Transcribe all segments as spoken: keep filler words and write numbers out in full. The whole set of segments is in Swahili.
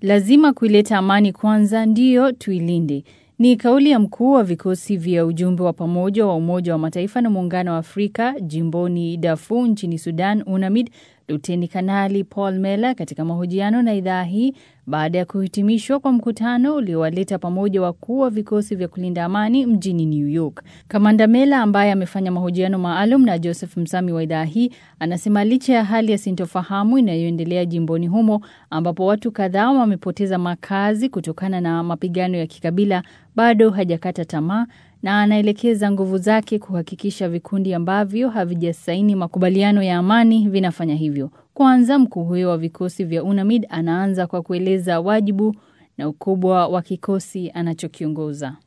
Lazima kuileta amani kwanza, ndiyo tuilinde. Ni kauli ya mkuu wa vikosi vya ujumbe wa pamoja wa Umoja wa Mataifa na Muungano wa Afrika jimboni Darfur nchini Sudan, UNAMID, Luteni Kanali Paul Mela katika mahojiano na idhaa hii baada ya kuhitimishwa kwa mkutano uliowaleta pamoja wakuu wa vikosi vya kulinda amani mjini New York. Kamanda Mela, ambaye amefanya mahojiano maalum na Joseph Msami wa idhaa hii, anasema licha ya hali ya sintofahamu inayoendelea jimboni humo ambapo watu kadhaa wamepoteza makazi kutokana na mapigano ya kikabila, bado hajakata tamaa na anaelekeza nguvu zake kuhakikisha vikundi ambavyo havijasaini makubaliano ya amani vinafanya hivyo. Kwanza, mkuu huyo wa vikosi vya UNAMID anaanza kwa kueleza wajibu na ukubwa wa kikosi anachokiongoza.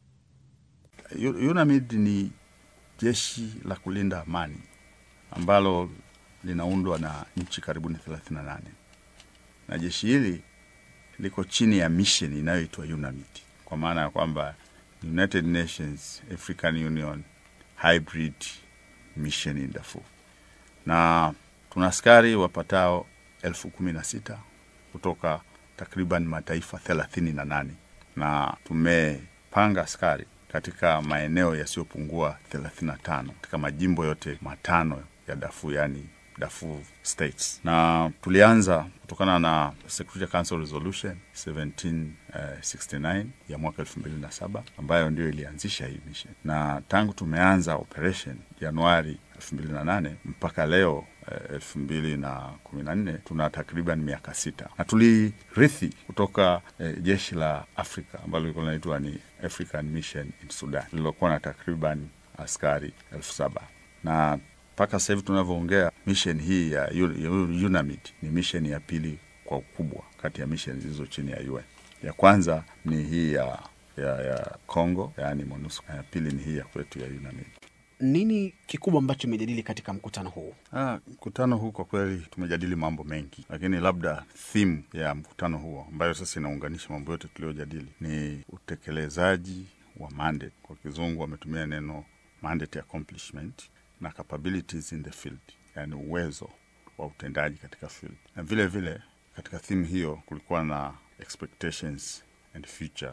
UNAMID ni jeshi la kulinda amani ambalo linaundwa na nchi karibu thelathini na nane. Na jeshi hili liko chini ya mission inayoitwa UNAMID, kwa maana ya kwamba United Nations African Union Hybrid Mission in Darfur. Na tuna askari wapatao elfu kumi na sita kutoka takriban mataifa thelathini na nane. Na tumepanga askari katika maeneo yasiyopungua thelathini na tano katika majimbo yote matano ya Darfur, yani Darfur States. Na tulianza kutokana na Security Council Resolution seventeen sixty-nine ya mwaka elfu mbili na saba ambayo ndio ilianzisha hii mission. Na tangu tumeanza operation Januari elfu mbili na nane mpaka leo elfu mbili na kumi na nne tuna takriban miaka sita. Na tulirithi kutoka eh, jeshi la Afrika ambalo liko linaitwa ni African Mission in Sudan, lilokuwa na takriban askari elfu saba. Na mpaka sasa hivi tunavyoongea, mission hii ya UNAMID ni mission ya pili kwa ukubwa kati ya mission zilizo chini ya U N. Ya kwanza ni hii ya ya, ya Congo, yani MONUSCO. Ya pili ni hii ya kwetu ya UNAMID. Nini kikubwa ambacho tumejadili katika mkutano huu? Ah, mkutano huu kwa kweli tumejadili mambo mengi, lakini labda theme ya mkutano huo ambayo sasa inaunganisha mambo yote tuliyojadili ni utekelezaji wa mandate. Kwa kizungu wametumia neno mandate accomplishment na capabilities in the field, yani uwezo wa utendaji katika field. Na vile vile katika theme hiyo kulikuwa na expectations and future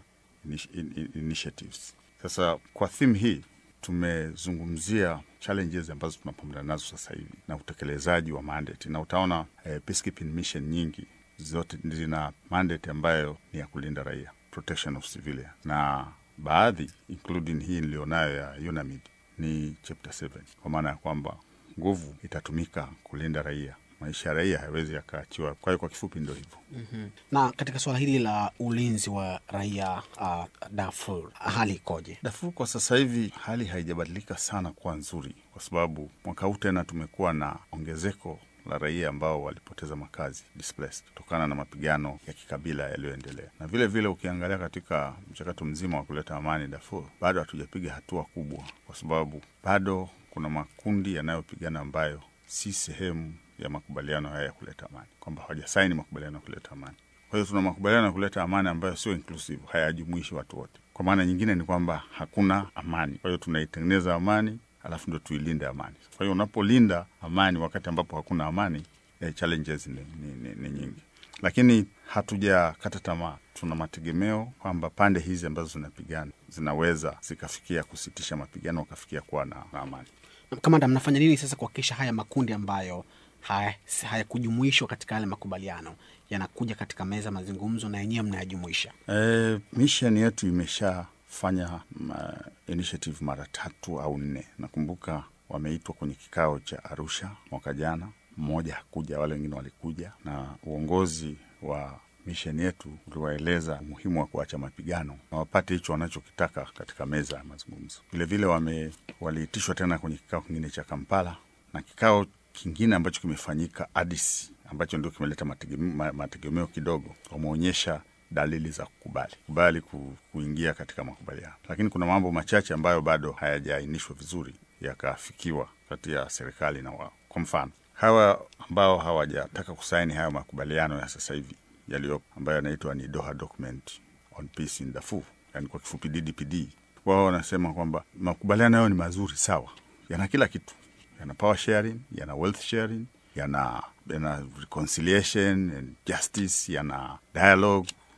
initiatives. Sasa kwa theme hii tumezungumzia challenges ambazo tunapambana nazo sasa hivi na utekelezaji wa mandate. Na utaona eh, peacekeeping mission nyingi zote zina mandate ambayo ni ya kulinda raia, protection of civilians. Na baadhi including hii nilionayo ya UNAMID ni chapter seven, kwa maana ya kwamba nguvu itatumika kulinda raia. Maisha ya raia haiwezi yakaachiwa. Kwa hiyo kwa kifupi ndio hivyo. Mm-hmm. Na katika swala hili la ulinzi wa raia uh, Darfur, hali ikoje? Darfur kwa sasa hivi hali haijabadilika sana kwa nzuri, kwa sababu mwaka huu tena tumekuwa na ongezeko la raia ambao walipoteza makazi, displaced, kutokana na mapigano ya kikabila yaliyoendelea. Na vile vile ukiangalia katika mchakato mzima wa kuleta amani Darfur, bado hatujapiga hatua kubwa, kwa sababu bado kuna makundi yanayopigana ambayo si sehemu ya makubaliano haya ya kuleta amani, kwamba hawajasaini makubaliano ya kuleta amani. Kwa hiyo tuna makubaliano ya kuleta amani ambayo sio inclusive, hayajumuishi watu wote. Kwa maana nyingine ni kwamba hakuna amani. Kwa hiyo tunaitengeneza amani alafu ndio tuilinde amani. Kwa hiyo unapolinda amani wakati ambapo hakuna amani, eh, challenges ni, ni, ni, ni nyingi. Lakini hatujakata tamaa. Tuna mategemeo kwamba pande hizi ambazo zinapigana zinaweza zikafikia kusitisha mapigano, wakafikia kuwa na, na amani. Na kamanda, mnafanya nini sasa kuhakikisha haya makundi ambayo hayakujumuishwa haya katika yale makubaliano yanakuja katika meza mazungumzo na yenyewe mnayajumuisha? Eh, mission yetu imeshafanya uh, initiative mara tatu au nne. Nakumbuka wameitwa kwenye kikao cha Arusha mwaka jana, mmoja hakuja, wale wengine walikuja, na uongozi wa mission yetu uliwaeleza umuhimu wa kuacha mapigano na wapate hicho wanachokitaka katika meza ya mazungumzo. Vile vile wame waliitishwa tena kwenye kikao kingine cha Kampala, na kikao kingine ambacho kimefanyika Addis, ambacho ndio kimeleta mategemeo, mategemeo kidogo. Wameonyesha dalili za kukubali kubali ku, kuingia katika makubaliano, lakini kuna mambo machache ambayo bado hayajaainishwa vizuri yakafikiwa kati ya serikali na wao. Kwa mfano, hawa ambao hawajataka kusaini hayo makubaliano ya sasa hivi yaliyo ambayo yanaitwa ni Doha Document on Peace in Darfur, yani kwa kifupi D D P D, wao wanasema kwamba makubaliano yao ni mazuri, sawa, yana kila kitu, yana power sharing, yana wealth sharing, yana, yana reconciliation and justice, yana dialogue,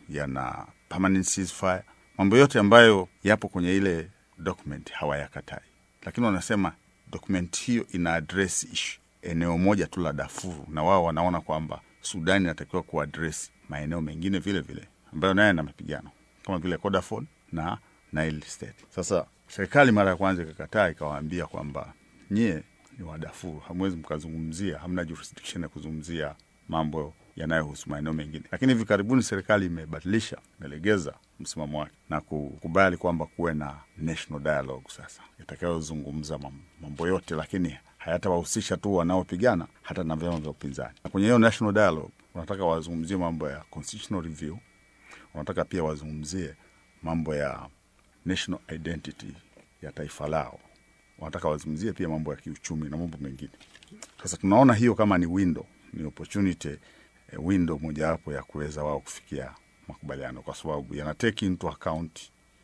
yana permanent ceasefire. Mambo yote ambayo yapo kwenye ile document hawayakatai. Lakini wanasema document hiyo ina address issue eneo moja tu la Darfur, na wao wanaona kwamba Sudan inatakiwa kuaddress maeneo mengine vile vile ambayo naye na mapigano kama vile Kordofan na Nile State. Sasa serikali mara ya kwanza ikakataa, ikawaambia kwamba nyie ni wa Darfur, hamwezi mkazungumzia, hamna jurisdiction ya kuzungumzia mambo yanayohusu maeneo mengine. Lakini hivi karibuni serikali imebadilisha, imelegeza msimamo wake na kukubali kwamba kuwe na national dialogue sasa itakayozungumza mambo yote, lakini hayatawahusisha tu wanaopigana, hata na vyama vya upinzani. Na kwenye hiyo national dialogue wanataka wazungumzie mambo ya constitutional review, wanataka pia wazungumzie mambo ya national identity ya taifa lao, wanataka wazungumzie pia mambo ya kiuchumi na mambo mengine. Sasa tunaona hiyo kama ni window, ni opportunity, eh, window mojawapo ya kuweza wao kufikia makubaliano, kwa sababu yana take into account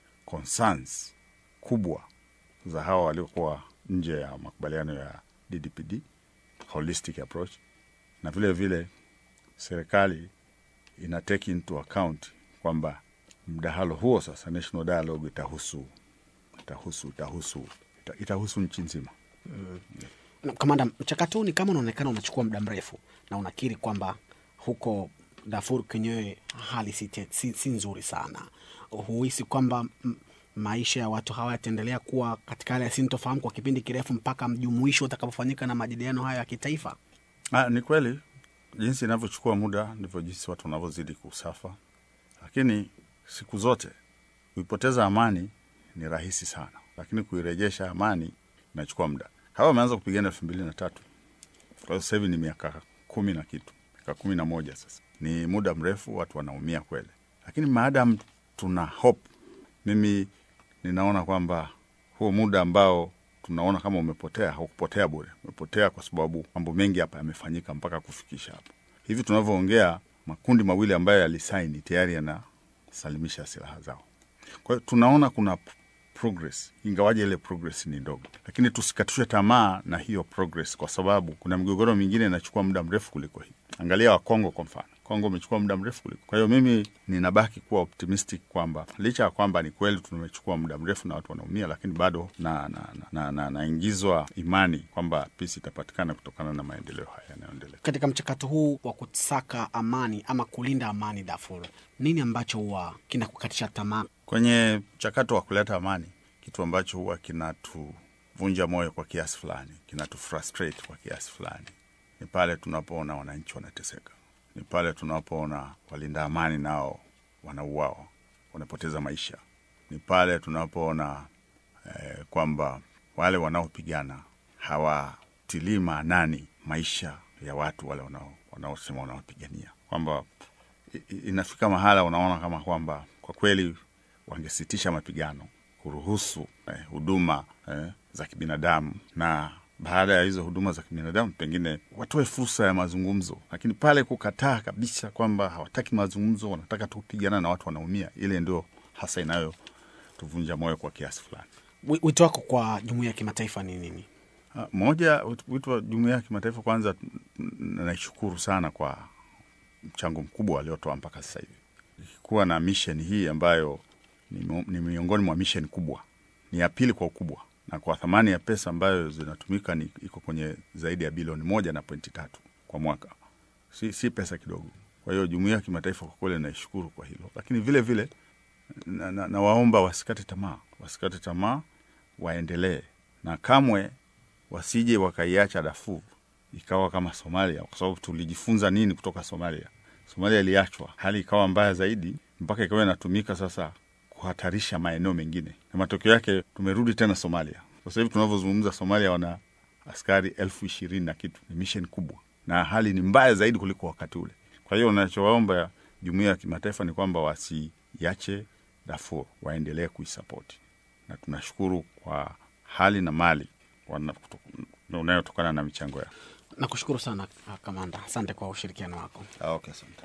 concerns kubwa za hawa waliokuwa nje ya makubaliano ya D D P D, holistic approach, na vile vile serikali ina take into account kwamba mdahalo huo sasa national dialogue itahusu itahusu itahusu ita, itahusu nchi nzima. Mm. Yeah. Kamanda, mchakato ni kama unaonekana unachukua muda mrefu, na unakiri kwamba huko Darfur kenyewe hali si, si, si nzuri sana. Huhisi kwamba m, maisha ya watu hawa yataendelea kuwa katika hali ya sintofahamu kwa kipindi kirefu mpaka mjumuisho utakapofanyika na majadiliano haya ya kitaifa? Ah, ni kweli jinsi inavyochukua muda ndivyo jinsi watu wanavyozidi kusafa. Lakini siku zote kuipoteza amani ni rahisi sana, lakini kuirejesha amani inachukua muda. Hawa wameanza kupigana elfu mbili na tatu. Kwa hiyo sasa hivi ni miaka kumi na kitu, miaka kumi na moja sasa. Ni muda mrefu, watu wanaumia kweli. Lakini maadamu tuna hope, mimi ninaona kwamba huo muda ambao tunaona kama umepotea, haukupotea bure. Umepotea kwa sababu mambo mengi hapa yamefanyika mpaka kufikisha hapo. Hivi tunavyoongea, makundi mawili ambayo yalisaini tayari yanasalimisha silaha zao. Kwa hiyo tunaona kuna progress, ingawaje ile progress ni ndogo. Lakini tusikatishwe tamaa na hiyo progress, kwa sababu kuna migogoro mingine inachukua muda mrefu kuliko hii. Angalia wa Kongo kwa mfano. Kongo imechukua muda mrefu kuliko. Kwa hiyo mimi ninabaki kuwa optimistic kwamba licha ya kwamba ni kweli tumechukua muda mrefu na watu wanaumia, lakini bado na na na na naingizwa na imani kwamba peace itapatikana kutokana na maendeleo haya yanayoendelea. Katika mchakato huu wa kusaka amani ama kulinda amani Darfur, nini ambacho huwa kinakukatisha tamaa? Kwenye mchakato wa kuleta amani, kitu ambacho huwa kinatuvunja moyo kwa kiasi fulani, kinatufrustrate kwa kiasi fulani, ni pale tunapoona wananchi wanateseka. Ni pale tunapoona walinda amani nao wanauawa, wanapoteza maisha. Ni pale tunapoona eh, kwamba wale wanaopigana hawatilii maanani maisha ya watu wale wanao wanaosema wanaopigania. Kwamba inafika mahala unaona kama kwamba kwa kweli wangesitisha mapigano, kuruhusu eh, huduma eh, za kibinadamu, na baada ya hizo huduma za kibinadamu pengine watoe fursa ya mazungumzo. Lakini pale kukataa kabisa kwamba hawataki mazungumzo, wanataka tu kupigana na watu wanaumia, ile ndio hasa inayo tuvunja moyo kwa kiasi fulani. Wito wako kwa jumuiya ya kimataifa ni nini? Ha, moja, wito wa jumuiya ya kimataifa, kwanza naishukuru sana kwa mchango mkubwa aliotoa mpaka sasa hivi. Kuwa na mission hii ambayo ni, ni miongoni mwa mission kubwa, ni ya pili kwa ukubwa, na kwa thamani ya pesa ambayo zinatumika ni iko kwenye zaidi ya bilioni moja na pointi tatu kwa mwaka. Si, si pesa kidogo. Kwa hiyo jumuiya ya kimataifa kwa kweli naishukuru kwa hilo. Lakini vile vile na, na, na waomba wasikate tamaa, wasikate tamaa, waendelee, na kamwe wasije wakaiacha Darfur ikawa kama Somalia, kwa sababu tulijifunza nini kutoka Somalia? Somalia iliachwa, hali ikawa mbaya zaidi mpaka ikawa inatumika sasa kuhatarisha maeneo mengine, na matokeo yake tumerudi tena Somalia. Kwa sababu tunavyozungumza Somalia wana askari elfu ishirini na kitu. Ni mission kubwa, na hali ni mbaya zaidi kuliko wakati ule. Kwa hiyo ninachowaomba jumuiya ya kimataifa ni kwamba wasiache Darfur, waendelee kuisupport. Na tunashukuru kwa hali na mali unayotokana na michango yao. Nakushukuru sana Kamanda. Asante kwa ushirikiano wako. Ah, okay, asante.